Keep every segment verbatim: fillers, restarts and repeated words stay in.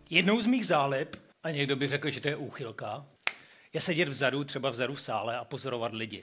Jednou z mých zálib, a někdo by řekl, že to je úchylka, je sedět vzadu, třeba vzadu v sále a pozorovat lidi.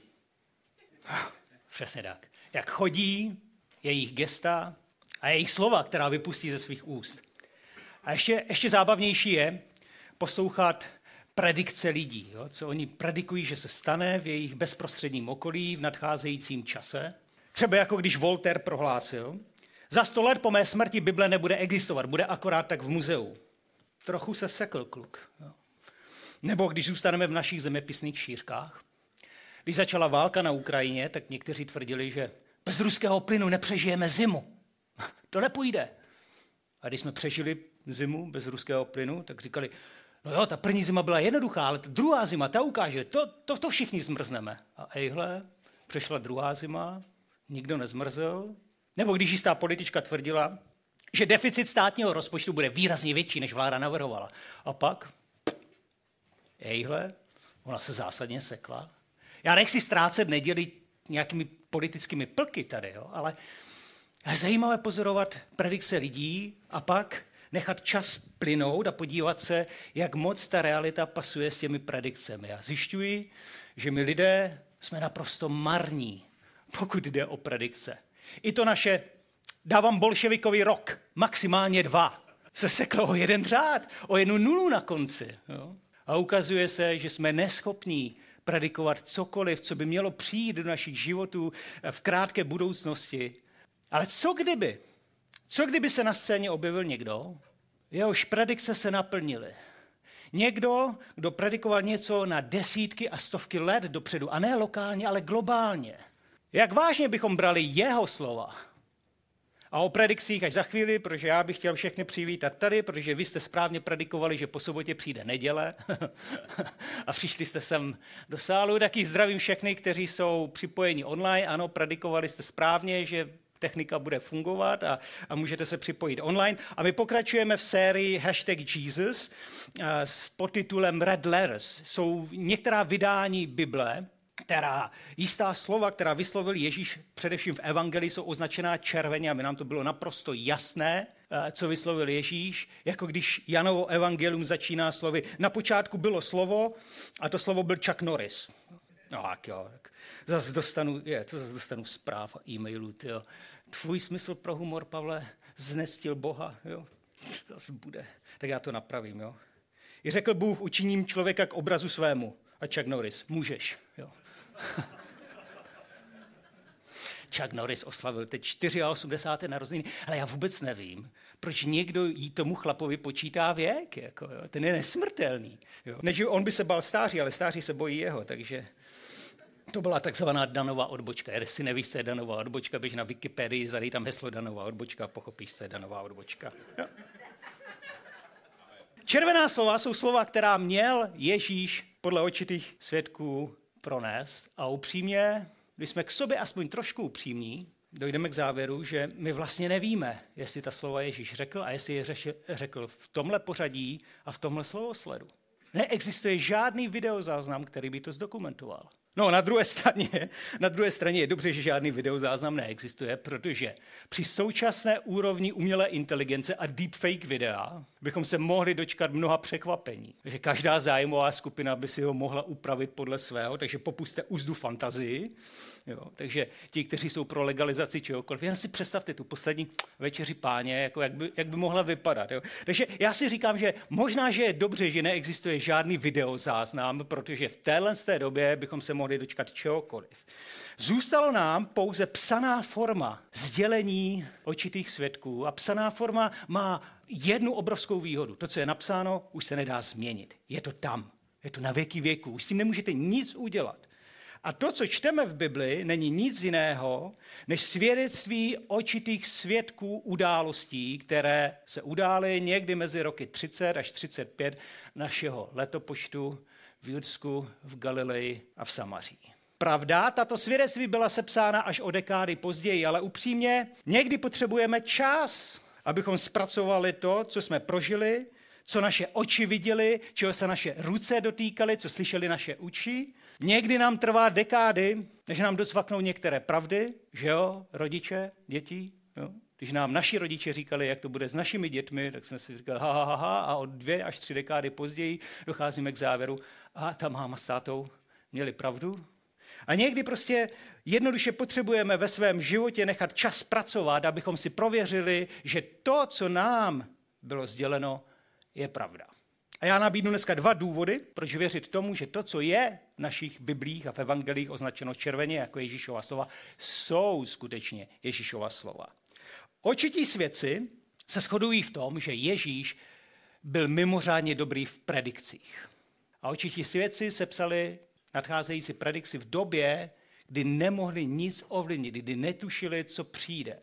Přesně tak. Jak chodí, jejich gesta a jejich slova, která vypustí ze svých úst. A ještě, ještě zábavnější je poslouchat predikce lidí, jo? Co oni predikují, že se stane v jejich bezprostředním okolí v nadcházejícím čase. Třeba jako když Voltaire prohlásil, za sto let po mé smrti Bible nebude existovat, bude akorát tak v muzeu. Trochu se sekl kluk. Jo? Nebo když zůstaneme v našich zeměpisných šířkách. Když začala válka na Ukrajině, tak někteří tvrdili, že bez ruského plynu nepřežijeme zimu. To nepůjde. A když jsme přežili zimu bez ruského plynu, tak říkali, no jo, ta první zima byla jednoduchá, ale ta druhá zima, ta ukáže, to, to, to všichni zmrzneme. A ejhle, přešla druhá zima, nikdo nezmrzl. Nebo když jistá politička tvrdila, že deficit státního rozpočtu bude výrazně větší, než vláda navrhovala. A pak, ejhle, ona se zásadně sekla. Já nechci ztrácet neděli nějakými politickými plky tady, jo, ale je zajímavé pozorovat predikce lidí a pak nechat čas plynout a podívat se, jak moc ta realita pasuje s těmi predikcemi. Já zjišťuji, že my lidé jsme naprosto marní, pokud jde o predikce. I to naše dávám bolševikovi rok, maximálně dva, se seklo o jeden řád, o jednu nulu na konci. Jo? A ukazuje se, že jsme neschopní predikovat cokoliv, co by mělo přijít do našich životů v krátké budoucnosti. Ale co kdyby? Co kdyby se na scéně objevil někdo, jehož predikce se naplnily? Někdo, kdo predikoval něco na desítky a stovky let dopředu, a ne lokálně, ale globálně. Jak vážně bychom brali jeho slova? A o predikcích až za chvíli, protože já bych chtěl všechny přivítat tady, protože vy jste správně predikovali, že po sobotě přijde neděle a přišli jste sem do sálu. Taky zdravím všechny, kteří jsou připojeni online. Ano, predikovali jste správně, že technika bude fungovat a, a můžete se připojit online. A my pokračujeme v sérii Hashtag Jesus s podtitulem Red Letters. Jsou některá vydání Bible, která jistá slova, která vyslovil Ježíš především v evangelii, jsou označená červeně, aby nám to bylo naprosto jasné, co vyslovil Ježíš, jako když Janovo evangelium začíná slovy. Na počátku bylo slovo a to slovo byl Chuck Norris. No tak jo, tak zase dostanu, je, to zase dostanu zpráv a e-mailů, tyjo. Tvůj smysl pro humor, Pavle, znestil Boha, jo. Zase bude. Tak já to napravím, jo. I řekl Bůh, učiním člověka k obrazu svému. A Chuck Norris, můžeš, jo. Chuck Norris oslavil teď osmdesáté čtyřiáté narozeniny, ale já vůbec nevím, proč někdo jí tomu chlapovi počítá věk, jako, jo. Ten je nesmrtelný. Jo. Než on by se bál stáří, ale stáří se bojí jeho, takže to byla takzvaná Danova odbočka. Jestli si nevíš, co je Danova odbočka, běž na Wikipedii, zadej tam heslo Danova odbočka a pochopíš, co je Danova odbočka. Jo. Červená slova jsou slova, která měl Ježíš podle určitých svědků pronést. A upřímně, když jsme k sobě aspoň trošku upřímní, dojdeme k závěru, že my vlastně nevíme, jestli ta slova Ježíš řekl a jestli je řekl v tomhle pořadí a v tomhle slovosledu. Neexistuje žádný videozáznam, který by to zdokumentoval. No, na druhé straně, na druhé straně je dobře, že žádný videozáznam neexistuje, protože při současné úrovni umělé inteligence a deepfake videa bychom se mohli dočkat mnoha překvapení. Takže každá zájmová skupina by si ho mohla upravit podle svého, takže popuste úzdu fantazii. Jo, takže ti, kteří jsou pro legalizaci čehokoliv, jen si představte tu poslední večeři Páně, jako jak, by, jak by mohla vypadat. Jo. Takže já si říkám, že možná, že je dobře, že neexistuje žádný videozáznam, protože v téhle té době bychom se mohli dočkat čehokoliv. Zůstalo nám pouze psaná forma sdělení očitých svědků a psaná forma má jednu obrovskou výhodu. To, co je napsáno, už se nedá změnit. Je to tam. Je to na věky věků. Už s tím nemůžete nic udělat. A to, co čteme v Bibli, není nic jiného, než svědectví očitých svědků událostí, které se udály někdy mezi roky třicet až třicet pět našeho letopočtu v Judsku, v Galileji a v Samaří. Pravda, tato svědectví byla sepsána až o dekády později, ale upřímně, někdy potřebujeme čas, abychom zpracovali to, co jsme prožili, co naše oči viděly, čeho se naše ruce dotýkaly, co slyšeli naše uši. Někdy nám trvá dekády, než nám docvaknou některé pravdy, že jo, rodiče, děti, jo. Když nám naši rodiče říkali, jak to bude s našimi dětmi, tak jsme si říkali ha, ha, ha, ha a od dvě až tři dekády později docházíme k závěru, a ta máma s tátou měli pravdu. A někdy prostě jednoduše potřebujeme ve svém životě nechat čas pracovat, abychom si prověřili, že to, co nám bylo sděleno, je pravda. A já nabídnu dneska dva důvody, proč věřit tomu, že to, co je v našich biblích a v evangelích označeno červeně jako Ježíšova slova, jsou skutečně Ježíšova slova. Očití svědci se shodují v tom, že Ježíš byl mimořádně dobrý v predikcích. A očití svědci sepsali nadcházející predikci v době, kdy nemohli nic ovlivnit, kdy netušili, co přijde.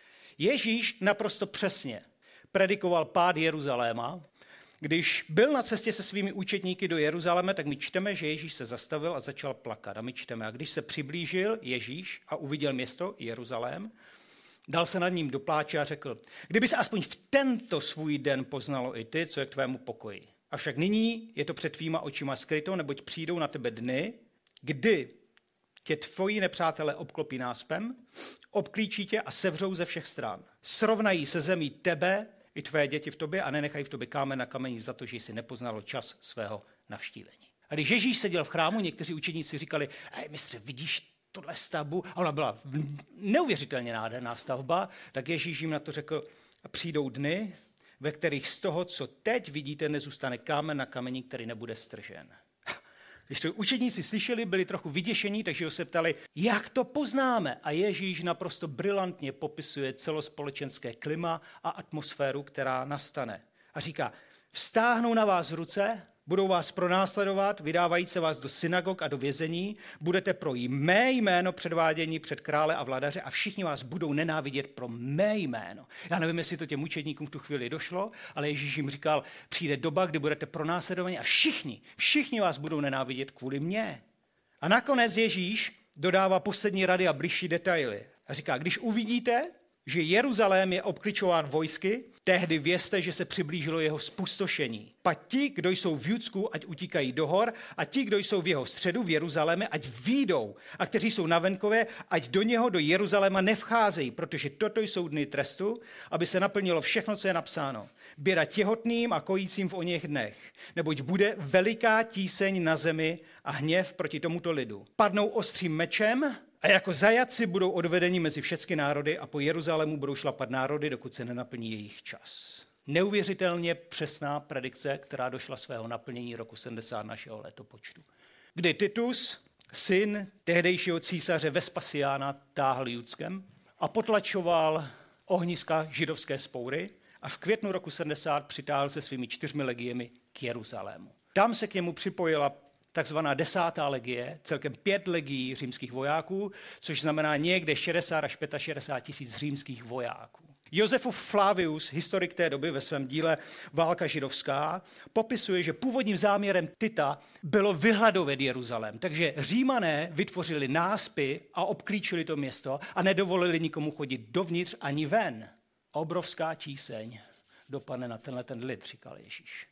Ježíš naprosto přesně predikoval pád Jeruzaléma. Když byl na cestě se svými účetníky do Jeruzaléma, tak my čteme, že Ježíš se zastavil a začal plakat. A my čteme, a když se přiblížil Ježíš a uviděl město Jeruzalém, dal se nad ním do pláče a řekl, kdyby se aspoň v tento svůj den poznalo i ty, co je k tvému pokoji. Avšak nyní je to před tvýma očima skryto, neboť přijdou na tebe dny, kdy tě tvoji nepřátelé obklopí náspem, obklíčí tě a sevřou ze všech stran. Srovnají se zemí tebe i tvé děti v tobě a nenechají v tobě kámen na kameni za to, že jsi nepoznalo čas svého navštívení. A když Ježíš seděl v chrámu, někteří učeníci říkali, hej mistře, vidíš tohle stavbu? A ona byla neuvěřitelně nádherná stavba, tak Ježíš jim na to řekl, přijdou dny, ve kterých z toho, co teď vidíte, nezůstane kámen na kameni, který nebude stržen. Když to učedníci slyšeli, byli trochu vyděšení, takže ho se ptali, jak to poznáme? A Ježíš naprosto brilantně popisuje celospolečenské klima a atmosféru, která nastane. A říká, vztáhnou na vás ruce, budou vás pronásledovat, vydávají se vás do synagog a do vězení, budete pro mé jméno předvádění před krále a vladaře a všichni vás budou nenávidět pro mé jméno. Já nevím, jestli to těm učedníkům v tu chvíli došlo, ale Ježíš jim říkal, přijde doba, kdy budete pronásledovaní a všichni, všichni vás budou nenávidět kvůli mně. A nakonec Ježíš dodává poslední rady a bližší detaily. A říká, když uvidíte, že Jeruzalém je obkličován vojsky, tehdy vězte, že se přiblížilo jeho spustošení. Pak ti, kdo jsou v Judsku, ať utíkají do hor, a ti, kdo jsou v jeho středu v Jeruzalémě, ať výjdou, a kteří jsou na venkově, ať do něho, do Jeruzaléma nevcházejí, protože toto jsou dny trestu, aby se naplnilo všechno, co je napsáno. Běda těhotným a kojícím v oněch dnech, neboť bude veliká tíseň na zemi a hněv proti tomuto lidu. Padnou ostrým mečem, a jako zajatci budou odvedeni mezi všechny národy a po Jeruzalému budou šlapat národy, dokud se nenaplní jejich čas. Neuvěřitelně přesná predikce, která došla svého naplnění roku sedmdesát našeho letopočtu. Kdy Titus, syn tehdejšího císaře Vespasiána, táhl Judskem a potlačoval ohniska židovské spoury a v květnu roku sedmdesát přitáhl se svými čtyřmi legiemi k Jeruzalému. Tam se k němu připojila takzvaná desátá legie, celkem pět legií římských vojáků, což znamená někde šedesát až šedesát pět tisíc římských vojáků. Josefův Flavius, historik té doby ve svém díle Válka židovská, popisuje, že původním záměrem Tita bylo vyhladovět Jeruzalém. Takže Římané vytvořili náspy a obklíčili to město a nedovolili nikomu chodit dovnitř ani ven. Obrovská tíseň dopadne na tenhle ten lid, říkal Ježíš.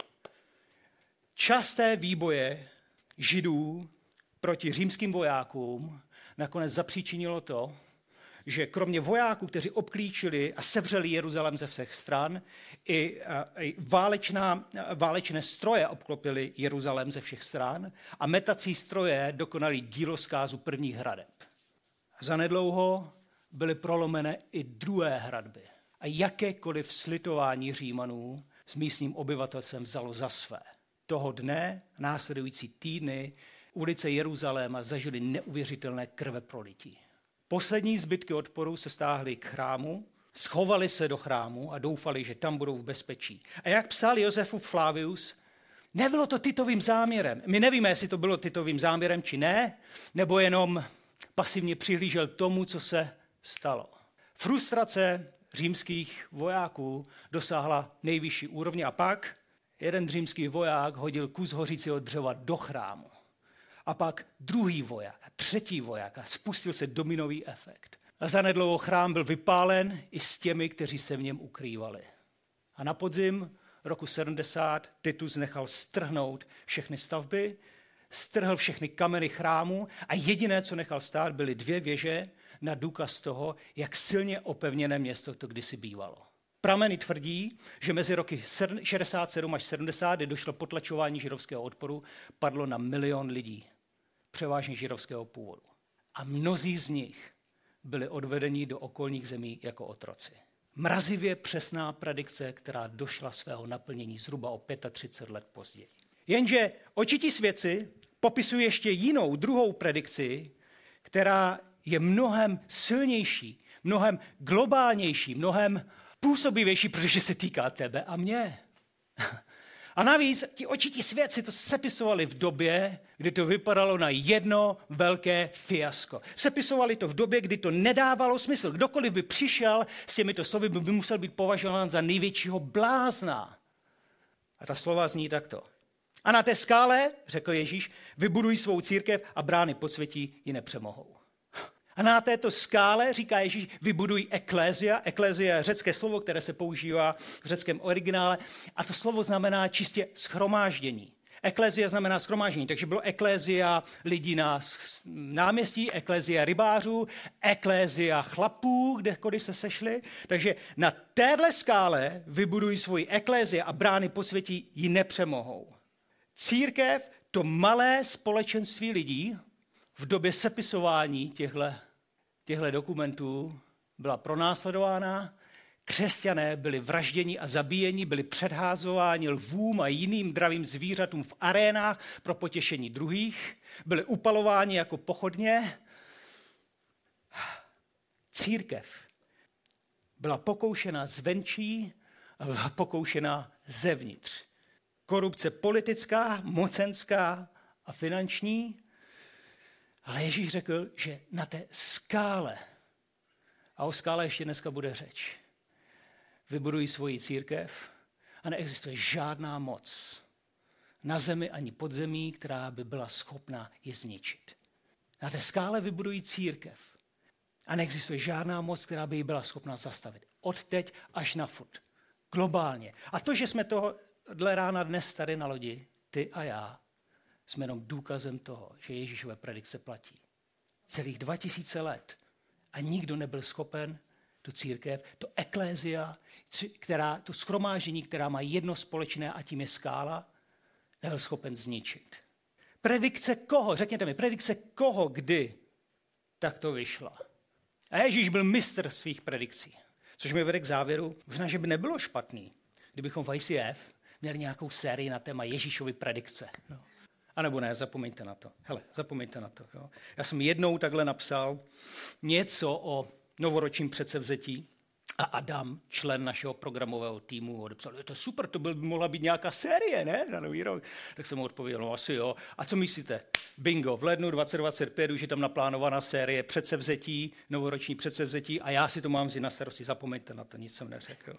Časté výboje Židů proti římským vojákům nakonec zapříčinilo to, že kromě vojáků, kteří obklíčili a sevřeli Jeruzalém ze všech stran, i, i válečná, válečné stroje obklopili Jeruzalém ze všech stran a metací stroje dokonali dílo zkázu prvních hradeb. Zanedlouho byly prolomené i druhé hradby a jakékoliv slitování Římanů s místním obyvatelstvem vzalo za své. Toho dne, následující týdny, ulice Jeruzaléma zažily neuvěřitelné krveprolití. Poslední zbytky odporu se stáhly k chrámu, schovali se do chrámu a doufali, že tam budou v bezpečí. A jak psal Josefův Flavius, nebylo to Titovým záměrem. My nevíme, jestli to bylo Titovým záměrem či ne, nebo jenom pasivně přihlížel tomu, co se stalo. Frustrace římských vojáků dosáhla nejvyšší úrovně a pak jeden římský voják hodil kus hořícího dřeva do chrámu. A pak druhý voják, třetí voják a spustil se dominový efekt. A zanedlouho chrám byl vypálen i s těmi, kteří se v něm ukrývali. A na podzim roku sedmdesát Titus nechal strhnout všechny stavby, strhl všechny kameny chrámu a jediné, co nechal stát, byly dvě věže, na důkaz toho, jak silně opevněné město to kdysi bývalo. Prameny tvrdí, že mezi roky šedesát sedm až sedmdesát, kdy došlo potlačování židovského odporu, padlo na milion lidí, převážně židovského původu. A mnozí z nich byli odvedeni do okolních zemí jako otroci. Mrazivě přesná predikce, která došla svého naplnění zhruba o třicet pět let později. Jenže očití svědci popisují ještě jinou, druhou predikci, která je mnohem silnější, mnohem globálnější, mnohem působivější, protože se týká tebe a mě. A navíc ti očití svědci to sepisovali v době, kdy to vypadalo na jedno velké fiasko. Sepisovali to v době, kdy to nedávalo smysl. Kdokoliv by přišel s těmito slovy, by musel být považován za největšího blázna. A ta slova zní takto. A na té skále, řekl Ježíš, vybudují svou církev a brány podsvětí ji nepřemohou. A na této skále, říká Ježíš, vybudují eklézia. Eklézia je řecké slovo, které se používá v řeckém originále. A to slovo znamená čistě shromáždění. Eklézia znamená shromáždění, takže bylo eklézia lidí na náměstí, eklézia rybářů, eklézia chlapů, kdekoliv se sešli. Takže na téhle skále vybudují svoji eklézia a brány posvětí ji nepřemohou. Církev, to malé společenství lidí, v době sepisování těchto dokumentů byla pronásledována, křesťané byli vražděni a zabíjeni, byli předházováni lvům a jiným dravým zvířatům v arénách pro potěšení druhých, byli upalováni jako pochodně. Církev byla pokoušena zvenčí a byla pokoušena zevnitř. Korupce politická, mocenská a finanční. Ale Ježíš řekl, že na té skále, a o skále ještě dneska bude řeč, vybudují svoji církev a neexistuje žádná moc na zemi ani pod zemí, která by byla schopna je zničit. Na té skále vybudují církev a neexistuje žádná moc, která by ji byla schopna zastavit. Od teď až na furt. Globálně. A to, že jsme tohle rána dnes tady na lodi, ty a já, jsme jenom důkazem toho, že Ježíšové predikce platí. Celých dva tisíce let. A nikdo nebyl schopen tu církev, to eklézia, která, to shromáždění, která má jedno společné a tím je skála, nebyl schopen zničit. Predikce koho? Řekněte mi, predikce koho, kdy tak to vyšla. A Ježíš byl mistr svých predikcí. Což mi vede k závěru, možná, že by nebylo špatný, kdybychom v I C F měli nějakou sérii na téma Ježíšovy predikce. No. A nebo ne, zapomeňte na to. Hele, zapomeňte na to. Jo. Já jsem jednou takhle napsal něco o novoročním předsevzetí a Adam, člen našeho programového týmu, odepsal, je to super, to by mohla být nějaká série, ne, na nový rok. Tak jsem mu odpověděl, no asi jo. A co myslíte? Bingo, v lednu dvacet dvacet pět už je tam naplánovaná série předsevzetí, novoroční předsevzetí a já si to mám vzít na starosti, zapomeňte na to, nic jsem neřekl.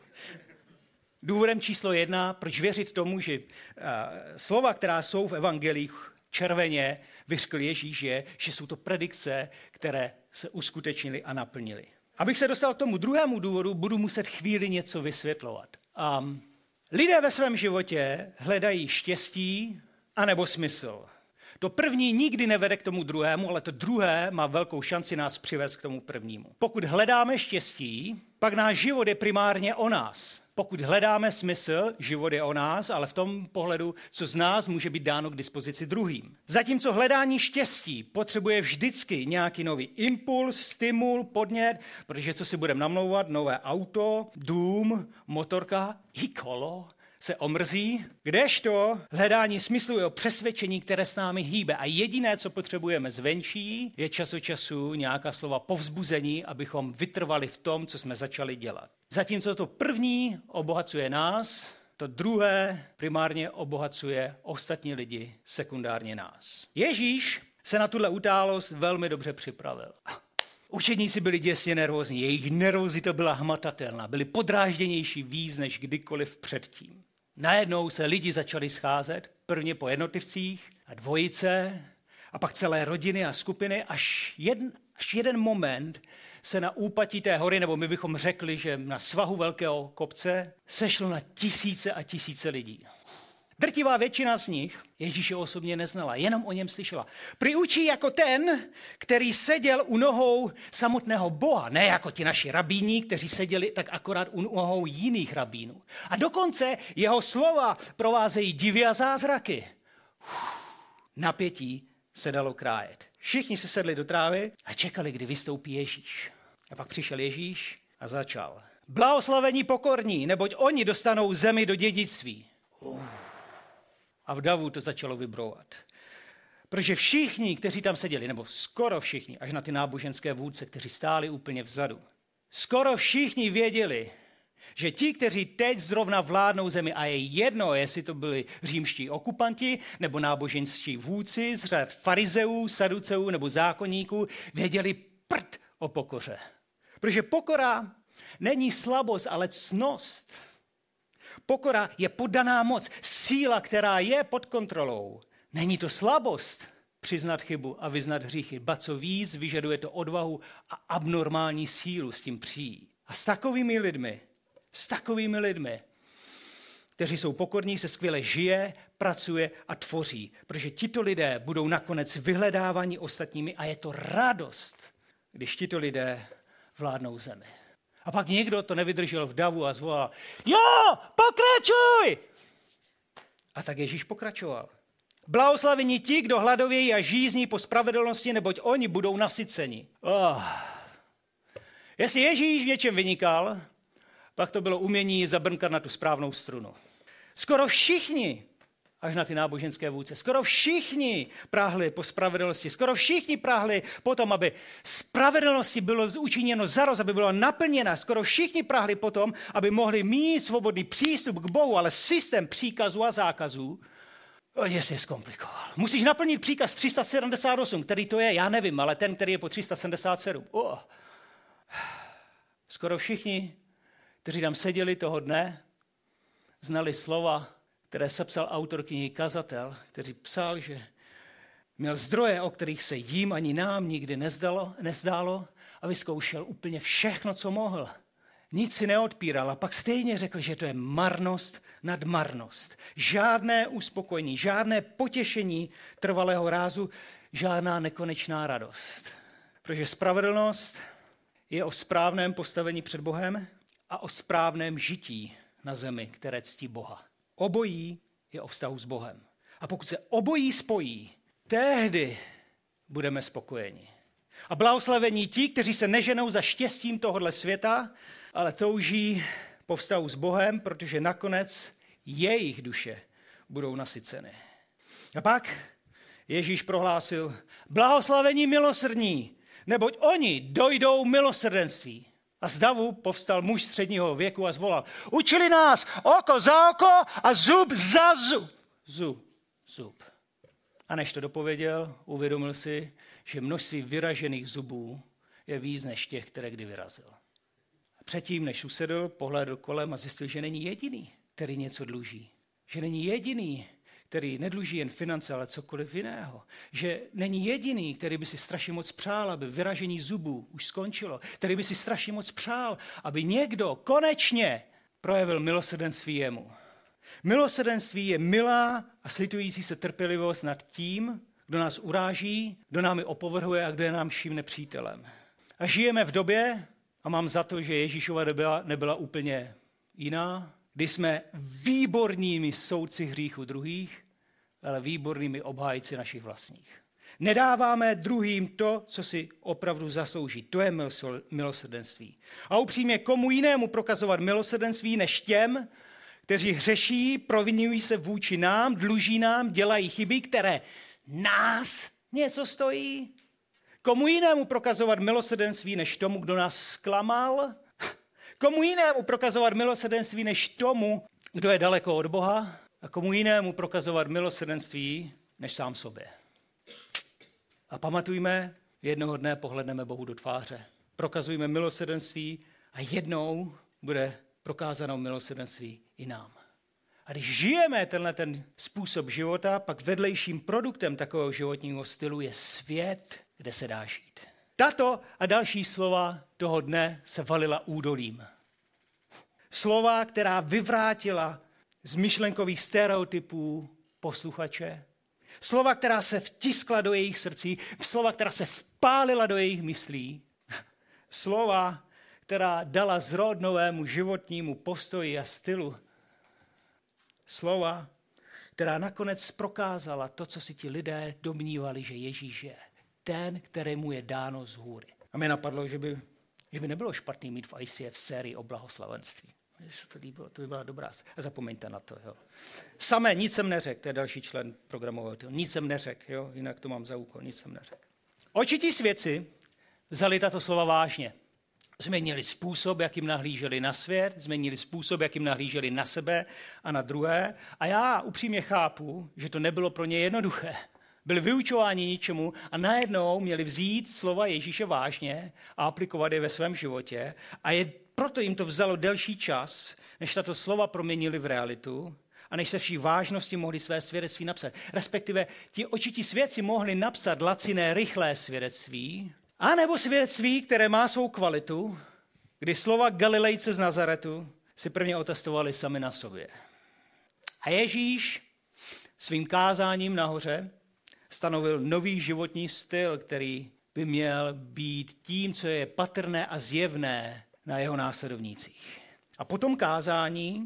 Důvodem číslo jedna, proč věřit tomu, že uh, slova, která jsou v evangelích červeně, vyřkl Ježíš, je, že jsou to predikce, které se uskutečnily a naplnily. Abych se dostal k tomu druhému důvodu, budu muset chvíli něco vysvětlovat. Um, lidé ve svém životě hledají štěstí anebo smysl. To první nikdy nevede k tomu druhému, ale to druhé má velkou šanci nás přivést k tomu prvnímu. Pokud hledáme štěstí, pak náš život je primárně o nás. Pokud hledáme smysl, život je o nás, ale v tom pohledu, co z nás může být dáno k dispozici druhým. Zatímco hledání štěstí potřebuje vždycky nějaký nový impuls, stimul, podnět, protože co si budeme namlouvat, nové auto, dům, motorka i kolo se omrzí, kdežto hledání smyslu je o přesvědčení, které s námi hýbe. A jediné, co potřebujeme zvenčí, je čas od času nějaká slova povzbuzení, abychom vytrvali v tom, co jsme začali dělat. Zatímco to první obohacuje nás, to druhé primárně obohacuje ostatní lidi, sekundárně nás. Ježíš se na tuhle událost velmi dobře připravil. Učedníci byli děsně nervózní, jejich nervozita byla hmatatelná, byli podrážděnější víc než kdykoliv předtím. Najednou se lidi začali scházet, prvně po jednotlivcích a dvojice, a pak celé rodiny a skupiny, až jeden, až jeden moment se na úpatí té hory, nebo my bychom řekli, že na svahu velkého kopce, sešlo na tisíce a tisíce lidí. Drtivá většina z nich Ježíše osobně neznala, jenom o něm slyšela. Prý učí jako ten, který seděl u nohou samotného Boha, ne jako ti naši rabíni, kteří seděli tak akorát u nohou jiných rabínů. A dokonce jeho slova provázejí divy a zázraky. Uf, napětí se dalo krájet. Všichni se sedli do trávy a čekali, kdy vystoupí Ježíš. A pak přišel Ježíš a začal. Blahoslavení pokorní, neboť oni dostanou zemi do dědictví. Uf. A v davu to začalo vibrovat. Protože všichni, kteří tam seděli, nebo skoro všichni, až na ty náboženské vůdce, kteří stáli úplně vzadu, skoro všichni věděli, že ti, kteří teď zrovna vládnou zemi, a je jedno, jestli to byli římští okupanti, nebo náboženští vůdci z řad farizeů, saduceů nebo zákonníků, věděli prd o pokoře. Protože pokora není slabost, ale ctnost. Pokora je poddaná moc, síla, která je pod kontrolou. Není to slabost přiznat chybu a vyznat hříchy, ba co víc, vyžaduje to odvahu a abnormální sílu s tím přijít. A s takovými lidmi, s takovými lidmi, kteří jsou pokorní, se skvěle žije, pracuje a tvoří, protože tito lidé budou nakonec vyhledáváni ostatními a je to radost, když tito lidé vládnou zemi. A pak někdo to nevydržel v davu a zvolal, jo, pokračuj! A tak Ježíš pokračoval. Blahoslavení ti, kdo hladovějí a žízní po spravedlnosti, neboť oni budou nasyceni. Oh. Jestli Ježíš v něčem vynikal, pak to bylo umění zabrnkat na tu správnou strunu. Skoro všichni, až na ty náboženské vůdce, skoro všichni práhli po spravedlnosti, skoro všichni práhli potom, aby spravedlnosti bylo učiněno zaroz, aby byla naplněna, skoro všichni práhli potom, aby mohli mít svobodný přístup k Bohu, ale systém příkazů a zákazů je si zkomplikoval. Musíš naplnit příkaz tři sta sedmdesát osm, který to je, já nevím, ale ten, který je po tři sta sedmdesát sedm. Oh. Skoro všichni, kteří tam seděli toho dne, znali slova, které sepsal autor knihy Kazatel, který psal, že měl zdroje, o kterých se jim ani nám nikdy nezdalo, nezdálo a vyzkoušel úplně všechno, co mohl. Nic si neodpíral a pak stejně řekl, že to je marnost nad marnost. Žádné uspokojení, žádné potěšení trvalého rázu, žádná nekonečná radost. Protože spravedlnost je o správném postavení před Bohem a o správném žití na zemi, které ctí Boha. Obojí je o vztahu s Bohem. A pokud se obojí spojí, tehdy budeme spokojeni. A blahoslavení ti, kteří se neženou za štěstím tohohle světa, ale touží po vztahu s Bohem, protože nakonec jejich duše budou nasyceny. A pak Ježíš prohlásil, blahoslavení milosrdní, neboť oni dojdou milosrdenství. A z davu povstal muž středního věku a zvolal, učili nás oko za oko a zub za zub. Zub, zub. A než to dopověděl, uvědomil si, že množství vyražených zubů je víc než těch, které kdy vyrazil. A předtím, než usedl, pohlédl kolem a zjistil, že není jediný, který něco dluží. Že není jediný, který nedluží jen finance, ale cokoliv jiného. Že není jediný, který by si strašně moc přál, aby vyražení zubů už skončilo. Který by si strašně moc přál, aby někdo konečně projevil milosrdenství jemu. Milosrdenství je milá a slitující se trpělivost nad tím, kdo nás uráží, kdo námi opovrhuje a kdo je nám vším nepřítelem. A žijeme v době, a mám za to, že Ježíšova doba nebyla úplně jiná, kdy jsme výbornými soudci hříchu druhých, ale výbornými obhájci našich vlastních. Nedáváme druhým to, co si opravdu zaslouží. To je milosrdenství. A upřímně, komu jinému prokazovat milosrdenství než těm, kteří hřeší, provinují se vůči nám, dluží nám, dělají chyby, které nás něco stojí? Komu jinému prokazovat milosrdenství než tomu, kdo nás zklamal? Komu jinému prokazovat milosrdenství než tomu, kdo je daleko od Boha? A komu jinému prokazovat milosrdenství než sám sobě? A pamatujme, jednoho dne pohledneme Bohu do tváře. Prokazujme milosrdenství a jednou bude prokázáno milosrdenství i nám. A když žijeme tenhle ten způsob života, pak vedlejším produktem takového životního stylu je svět, kde se dá žít. Tato a další slova toho dne se valila údolím. Slova, která vyvrátila z myšlenkových stereotypů posluchače. Slova, která se vtiskla do jejich srdcí, slova, která se vpálila do jejich myslí. Slova, která dala zrod novému životnímu postoji a stylu. Slova, která nakonec prokázala to, co si ti lidé domnívali, že Ježíš je. Ten, kterému je dáno z hůry. A mě napadlo, že by, že by nebylo špatný mít v I C F sérii o blahoslavenství. Mně se to líbilo, to by byla dobrá. A zapomeňte na to. Jo. Samé, nic jsem neřekl, to je další člen programového týmu. Nic jsem neřekl, jo, jinak to mám za úkol, nic jsem neřekl. Očití svědci vzali tato slova vážně. Změnili způsob, jakým nahlíželi na svět, změnili způsob, jakým nahlíželi na sebe a na druhé. A já upřímně chápu, že to nebylo pro ně jednoduché. Byli vyučováni ničemu a najednou měli vzít slova Ježíše vážně a aplikovat je ve svém životě. A je, proto jim to vzalo delší čas, než tato slova proměnili v realitu a než se vší vážnosti mohli své svědectví napsat. Respektive ti očití svědci mohli napsat laciné, rychlé svědectví, a nebo svědectví, které má svou kvalitu, kdy slova Galilejce z Nazaretu si prvně otestovali sami na sobě. A Ježíš svým kázáním nahoře stanovil nový životní styl, který by měl být tím, co je patrné a zjevné na jeho následovnících. A potom kázání,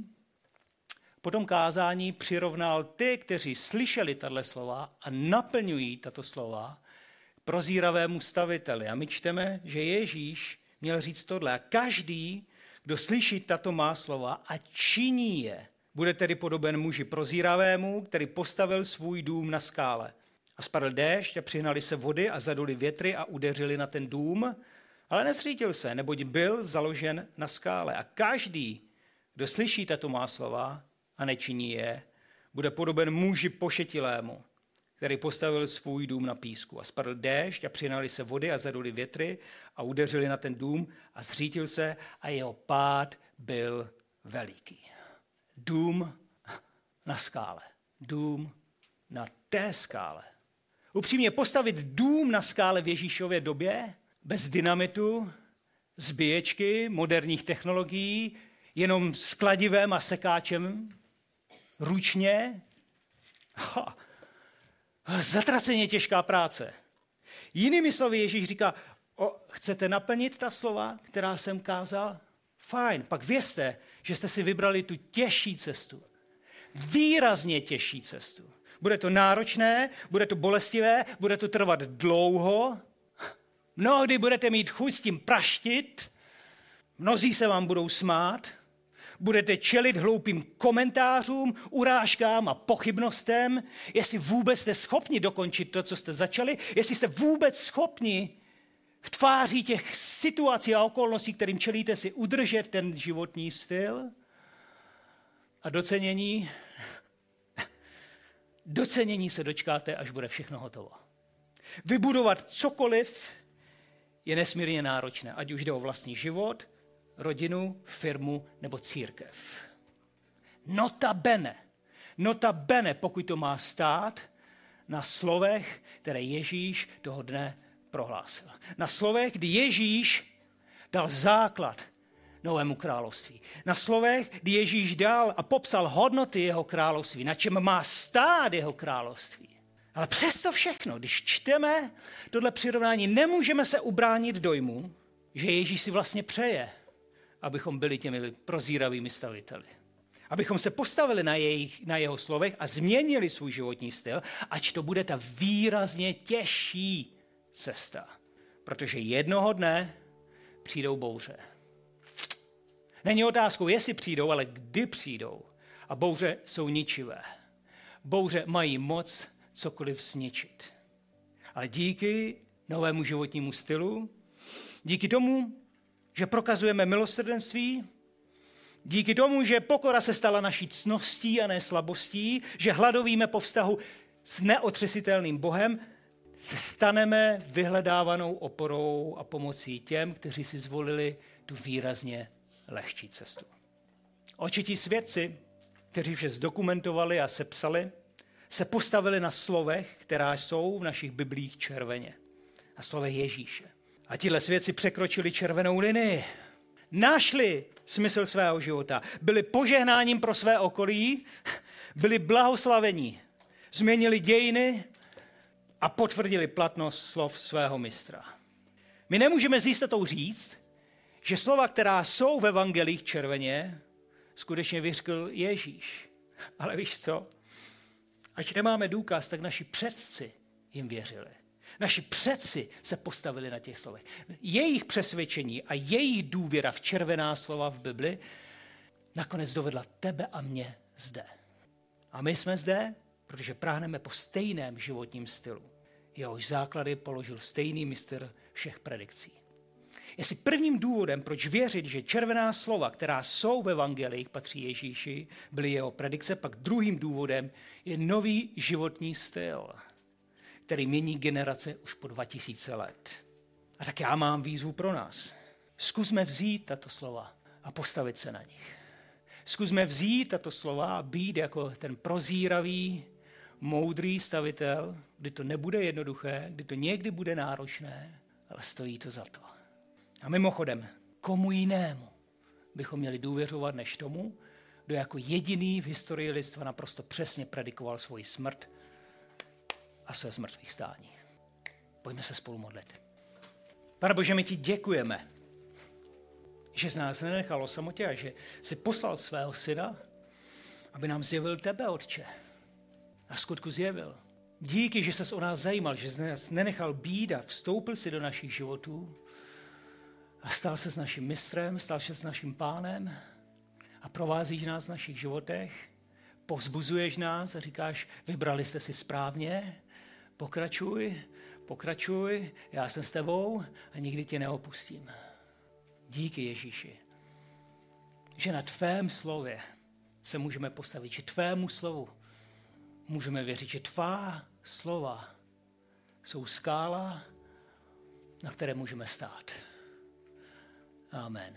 potom kázání přirovnal ty, kteří slyšeli tato slova a naplňují tato slova, prozíravému staviteli. A my čteme, že Ježíš měl říct tohle. A každý, kdo slyší tato má slova a činí je, bude tedy podoben muži prozíravému, který postavil svůj dům na skále. A spadl déšť a přihnali se vody a zaduli větry a udeřili na ten dům, ale nezřítil se, neboť byl založen na skále. A každý, kdo slyší tato má slova a nečiní je, bude podoben muži pošetilému, který postavil svůj dům na písku. A spadl déšť a přihnali se vody a zaduli větry a udeřili na ten dům a zřítil se a jeho pád byl veliký. Dům na skále. Dům na té skále. Upřímně postavit dům na skále v Ježíšově době, bez dynamitu, zbíječky, moderních technologií, jenom s kladivem a sekáčem, ručně. Ha. Zatraceně těžká práce. Jinými slovy Ježíš říká, o, chcete naplnit ta slova, která jsem kázal? Fajn, pak vězte, že jste si vybrali tu těžší cestu. Výrazně těžší cestu. Bude to náročné, bude to bolestivé, bude to trvat dlouho. Mnohdy budete mít chuť s tím praštit, mnozí se vám budou smát, budete čelit hloupým komentářům, urážkám a pochybnostem, jestli vůbec jste schopni dokončit to, co jste začali, jestli jste vůbec schopni v tváří těch situací a okolností, kterým čelíte, si udržet ten životní styl a docenění. Docenění se dočkáte, až bude všechno hotovo. Vybudovat cokoliv je nesmírně náročné, ať už jde o vlastní život, rodinu, firmu nebo církev. Nota bene, nota bene, pokud to má stát na slovech, které Ježíš toho dne prohlásil. Na slovech, kdy Ježíš dal základ novému království. Na slovech, kdy Ježíš dal a popsal hodnoty jeho království, na čem má stát jeho království. Ale přesto všechno, když čteme tohle přirovnání, nemůžeme se ubránit dojmu, že Ježíš si vlastně přeje, abychom byli těmi prozíravými staviteli. Abychom se postavili na, jejich, na jeho slovech a změnili svůj životní styl, ať to bude ta výrazně těžší cesta. Protože jednoho dne přijdou bouře. Není otázkou, jestli přijdou, ale kdy přijdou. A bouře jsou ničivé. Bouře mají moc cokoliv zničit. Ale díky novému životnímu stylu, díky tomu, že prokazujeme milosrdenství, díky tomu, že pokora se stala naší ctností a ne slabostí, že hladovíme po vztahu s neotřesitelným Bohem, se staneme vyhledávanou oporou a pomocí těm, kteří si zvolili tu výrazně lehčí cestu. Očití svědci, kteří vše zdokumentovali a sepsali, se postavili na slovech, která jsou v našich biblích červeně. Na slovech Ježíše. A tihle svědci překročili červenou linii. našli smysl svého života, byli požehnáním pro své okolí, byli blahoslavení, změnili dějiny a potvrdili platnost slov svého mistra. My nemůžeme s jistotou říct, že slova, která jsou v evangelích červeně, skutečně vyřkl Ježíš. Ale víš co? Až nemáme důkaz, tak naši předci jim věřili. Naši předci se postavili na těch slovech. Jejich přesvědčení a jejich důvěra v červená slova v Bibli nakonec dovedla tebe a mě zde. A my jsme zde, protože práhneme po stejném životním stylu. Jehož základy položil stejný mistr všech predikcí. Jestli prvním důvodem, proč věřit, že červená slova, která jsou v evangelích, patří Ježíši, byly jeho predikce, pak druhým důvodem je nový životní styl, který mění generace už po dva tisíce let. A tak já mám výzvu pro nás. Zkusme vzít tato slova a postavit se na nich. Zkusme vzít tato slova a být jako ten prozíravý, moudrý stavitel, kdy to nebude jednoduché, kdy to někdy bude náročné, ale stojí to za to. A mimochodem, komu jinému bychom měli důvěřovat než tomu, kdo jako jediný v historii lidstva naprosto přesně predikoval svoji smrt a své zmrtvých stání. Pojďme se spolu modlit. Pane Bože, my ti děkujeme, že z nás nenechal o samotě a že jsi poslal svého syna, aby nám zjevil tebe, Otče. A v skutku zjevil. Díky, že ses o nás zajímal, že z nás nenechal bída, vstoupil si do našich životů a stal se s naším mistrem, stal se s naším pánem a provázíš nás v našich životech, povzbuzuješ nás a říkáš, vybrali jste si správně, pokračuj, pokračuj, já jsem s tebou a nikdy tě neopustím. Díky Ježíši, že na tvém slově se můžeme postavit, že tvému slovu můžeme věřit, že tvá slova jsou skála, na které můžeme stát. Amen.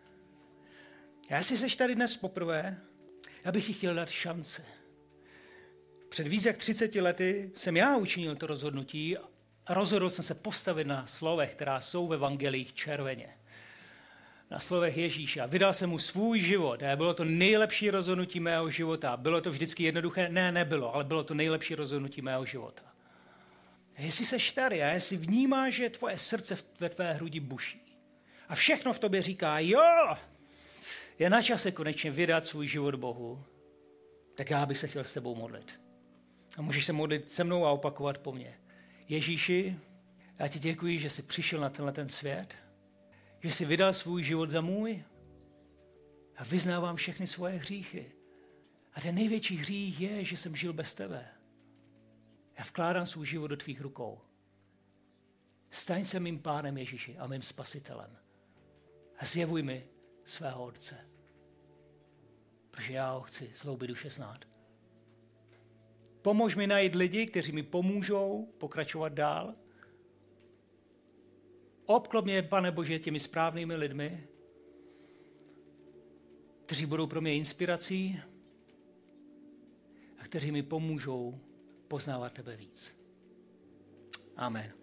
Já si seš tady dnes poprvé, já bych ti chtěl dát šance. Před víc jak třiceti lety jsem já učinil to rozhodnutí a rozhodl jsem se postavit na slovech, která jsou v evangelích červeně. Na slovech Ježíše. Vydal jsem mu svůj život. A bylo to nejlepší rozhodnutí mého života. Bylo to vždycky jednoduché? Ne, nebylo, ale bylo to nejlepší rozhodnutí mého života. A jestli seš tady a jestli vnímáš, že tvoje srdce ve tvé hrudi buší a všechno v tobě říká, jo, je na čase konečně vydat svůj život Bohu, tak já bych se chtěl s tebou modlit. A můžeš se modlit se mnou a opakovat po mně. Ježíši, já ti děkuji, že jsi přišel na tenhle ten svět, že jsi vydal svůj život za můj a vyznávám všechny svoje hříchy. A ten největší hřích je, že jsem žil bez tebe. Já vkládám svůj život do tvých rukou. Staň se mým pánem Ježíši a mým spasitelem. A zjevuj mi svého Otce. Protože já ho chci z hloubi duše znát. Pomož mi najít lidi, kteří mi pomůžou pokračovat dál. Obklop mě, Pane Bože, těmi správnými lidmi, kteří budou pro mě inspirací a kteří mi pomůžou poznávat tebe víc. Amen.